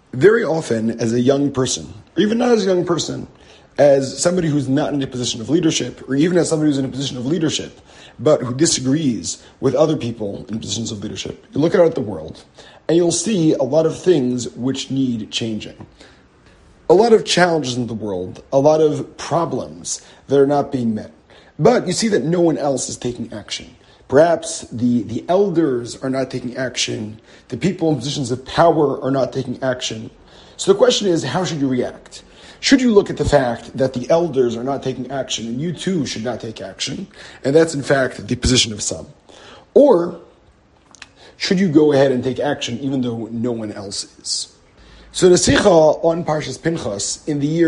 Very often, as a young person, or even not as a young person, as somebody who's not in a position of leadership, or even as somebody who's in a position of leadership, but who disagrees with other people in positions of leadership, you look out at the world, and you'll see a lot of things which need changing. A lot of challenges in the world, a lot of problems that are not being met. But you see that no one else is taking action. Perhaps the elders are not taking action. The people in positions of power are not taking action. So the question is, how should you react? Should you look at the fact that the elders are not taking action and you too should not take action? And that's in fact the position of some. Or should you go ahead and take action even though no one else is? So the Sikha on Parshas Pinchas in the year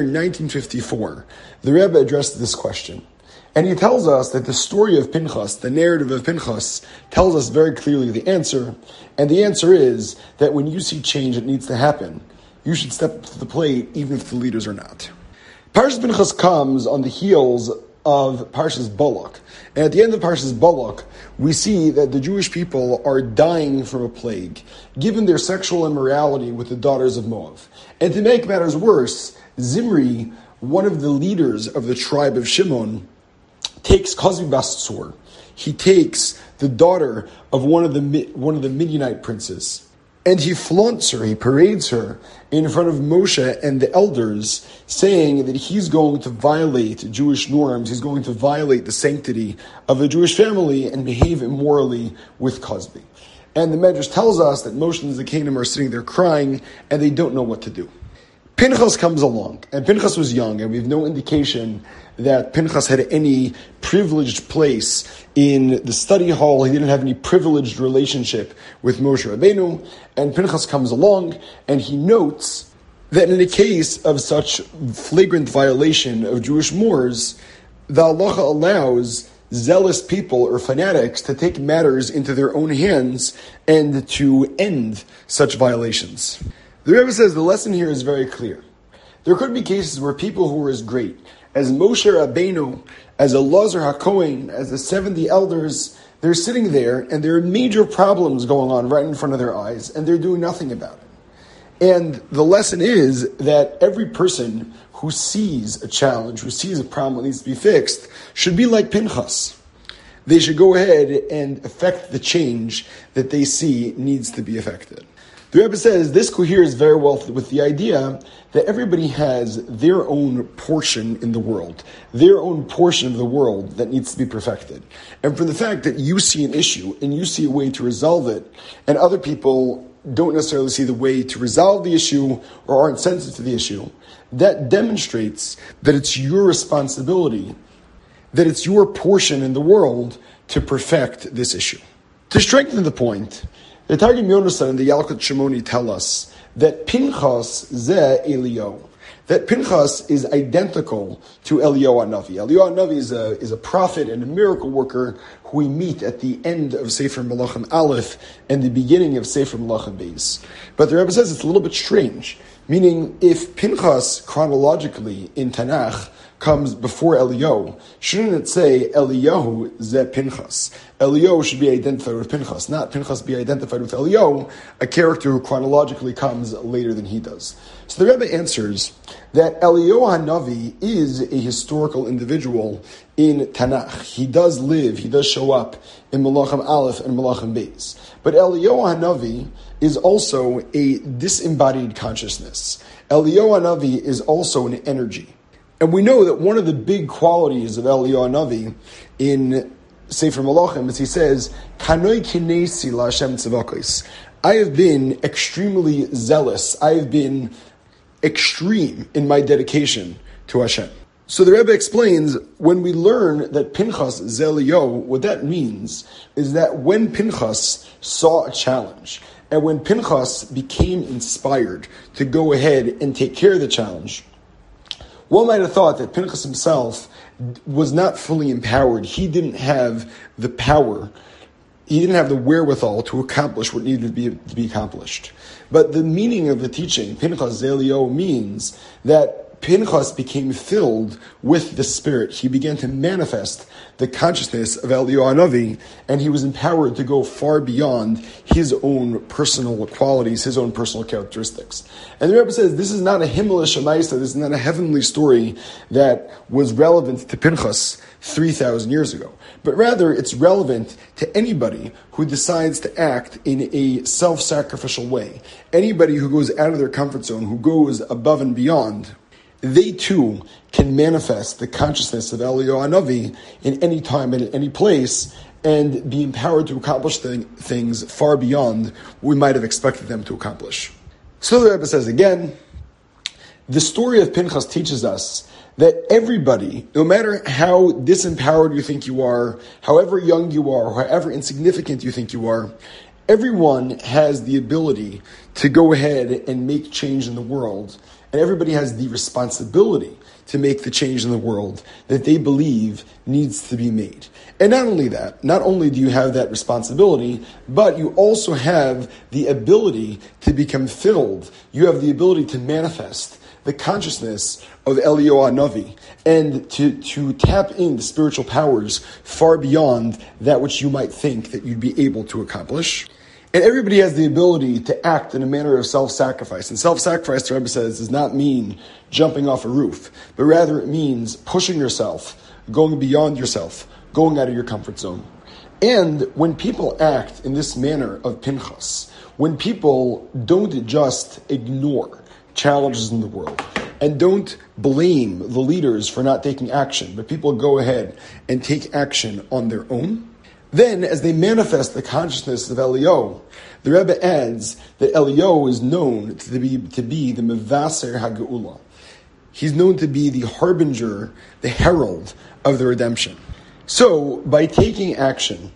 1954, the Rebbe addressed this question. And he tells us that the story of Pinchas, the narrative of Pinchas, tells us very clearly the answer. And the answer is that when you see change that needs to happen, you should step up to the plate even if the leaders are not. Parshas Pinchas comes on the heels of Parshas Balak. And at the end of Parshas Balak, we see that the Jewish people are dying from a plague, given their sexual immorality with the daughters of Moab. And to make matters worse, Zimri, one of the leaders of the tribe of Shimon, takes Kozbi Bas Tzur. He takes the daughter of one of the Midianite princes, and he flaunts her, he parades her in front of Moshe and the elders, saying that he's going to violate Jewish norms, he's going to violate the sanctity of the Jewish family and behave immorally with Kozbi. And the Medrash tells us that Moshe and Zakanim are sitting there crying, and they don't know what to do. Pinchas comes along, and Pinchas was young, and we have no indication that Pinchas had any privileged place in the study hall. He didn't have any privileged relationship with Moshe Rabbeinu, and Pinchas comes along, and he notes that in a case of such flagrant violation of Jewish mores, the halacha allows zealous people or fanatics to take matters into their own hands and to end such violations. The Rebbe says the lesson here is very clear. There could be cases where people who were as great as Moshe Rabbeinu, as Elazar HaKohen, as the 70 elders, they're sitting there and there are major problems going on right in front of their eyes and they're doing nothing about it. And the lesson is that every person who sees a challenge, who sees a problem that needs to be fixed, should be like Pinchas. They should go ahead and affect the change that they see needs to be affected. The Rebbe says this coheres very well with the idea that everybody has their own portion in the world, their own portion of the world that needs to be perfected. And from the fact that you see an issue and you see a way to resolve it, and other people don't necessarily see the way to resolve the issue or aren't sensitive to the issue, that demonstrates that it's your responsibility, that it's your portion in the world to perfect this issue. To strengthen the point, the Targum Yonasan and the Yalkut Shimoni tell us that Pinchas ze Eliyahu, that Pinchas is identical to Eliyahu HaNavi. Eliyahu HaNavi is a prophet and a miracle worker who we meet at the end of Sefer Melachim Aleph and the beginning of Sefer Melachim Beis. But the Rebbe says it's a little bit strange, meaning if Pinchas chronologically in Tanakh comes before Eliyahu, shouldn't it say Eliyahu ze Pinchas? Eliyahu should be identified with Pinchas, not Pinchas be identified with Eliyahu, a character who chronologically comes later than he does. So the Rebbe answers that Eliyahu HaNavi is a historical individual in Tanakh. He does live, he does show up in Melachim Aleph and Melachim Beis. But Eliyahu HaNavi is also a disembodied consciousness. Eliyahu HaNavi is also an energy. And we know that one of the big qualities of Eliyahu HaNavi in Sefer Melachim is he says, Kanoi kinesi la'Hashem tzavakos. I have been extremely zealous. I have been extreme in my dedication to Hashem. So the Rebbe explains, when we learn that Pinchas is Eliyahu, what that means is that when Pinchas saw a challenge, and when Pinchas became inspired to go ahead and take care of the challenge, one might have thought that Pinchas himself was not fully empowered. He didn't have the power. He didn't have the wherewithal to accomplish what needed to be accomplished. But the meaning of the teaching, Pinchas Eliyahu, means that Pinchas became filled with the Spirit. He began to manifest the consciousness of Eliyahu Hanavi, and he was empowered to go far beyond his own personal qualities, his own personal characteristics. And the Rebbe says this is not a himmelish amaisa, this is not a heavenly story that was relevant to Pinchas 3,000 years ago, but rather it's relevant to anybody who decides to act in a self-sacrificial way. Anybody who goes out of their comfort zone, who goes above and beyond, they too can manifest the consciousness of Eliyahu Hanavi in any time and in any place, and be empowered to accomplish things far beyond what we might have expected them to accomplish. So the Rebbe says again, the story of Pinchas teaches us that everybody, no matter how disempowered you think you are, however young you are, however insignificant you think you are, everyone has the ability to go ahead and make change in the world. And everybody has the responsibility to make the change in the world that they believe needs to be made. And not only that, not only do you have that responsibility, but you also have the ability to become filled. You have the ability to manifest the consciousness of Eliyahu Hanavi and to tap into spiritual powers far beyond that which you might think that you'd be able to accomplish. And everybody has the ability to act in a manner of self-sacrifice. And self-sacrifice, the Rebbe says, does not mean jumping off a roof, but rather it means pushing yourself, going beyond yourself, going out of your comfort zone. And when people act in this manner of Pinchas, when people don't just ignore challenges in the world and don't blame the leaders for not taking action, but people go ahead and take action on their own, then, as they manifest the consciousness of Eliyahu, the Rebbe adds that Eliyahu is known to be the Mevaser HaGeula. He's known to be the harbinger, the herald of the redemption. So, by taking action,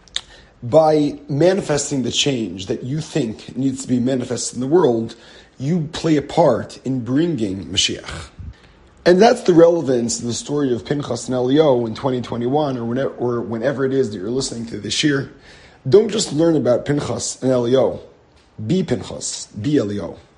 by manifesting the change that you think needs to be manifested in the world, you play a part in bringing Mashiach. And that's the relevance of the story of Pinchas and Eliyahu in 2021 or whenever it is that you're listening to this year. Don't just learn about Pinchas and Eliyahu. Be Pinchas. Be Eliyahu.